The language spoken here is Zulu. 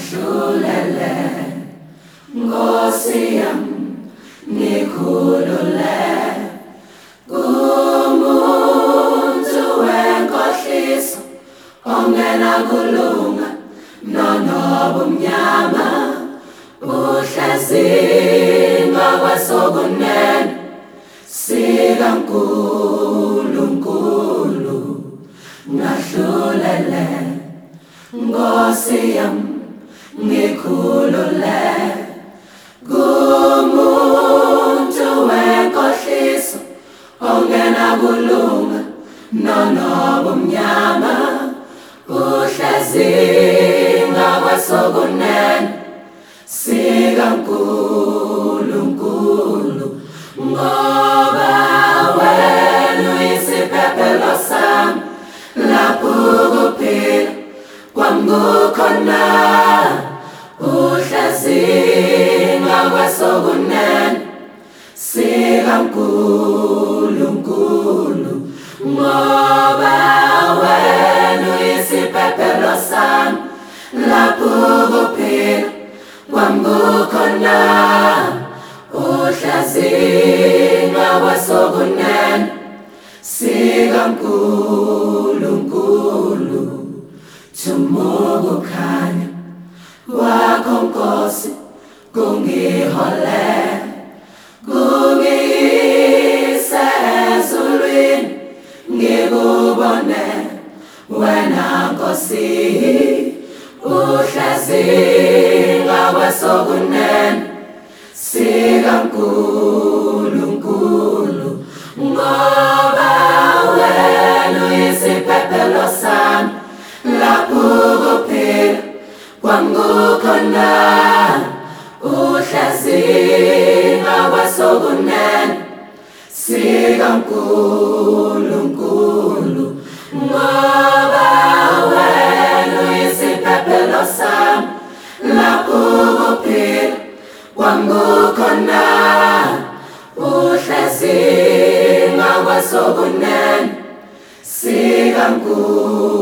ngahlulele Nkosi yami ngikhulule kumuntu wenkohliso ongena kulunga nonobumnyama uhlezi ngakwesokunene sikaNkulunkulu ngahlulele Nkosi yami ngikhulule kumuntu wenkohliso ongena kulunga nonobumnyama uhlezi ngakwesokunene sikaNkulunkulu ngoba wena uyisiphephelo sami lapho ukuphila kwami kukhona uhlezi ngakwesokunene sikaNkulunkulu ngoba wena uyisiphephelo sami lapho ukuphila kwami kukhona uhlezi ngakwesokunene sikaNkulunkulu tumukukhanya wakho Nkosi kungihole kungiyise ezulwini ngikubone wena Nkosi uhlezi ngakwesokunene sikaNkulunkulu ngoba wena uyisiphephelo sami lapho ukuphila kwami kukhona uhlezi ngakwesokunene sikaNkulunkulu ngoba wena uyisiphephelo sami lapho ukuphila kwami kukhona uhlezi ngakwesokunene sikaNkulunkulu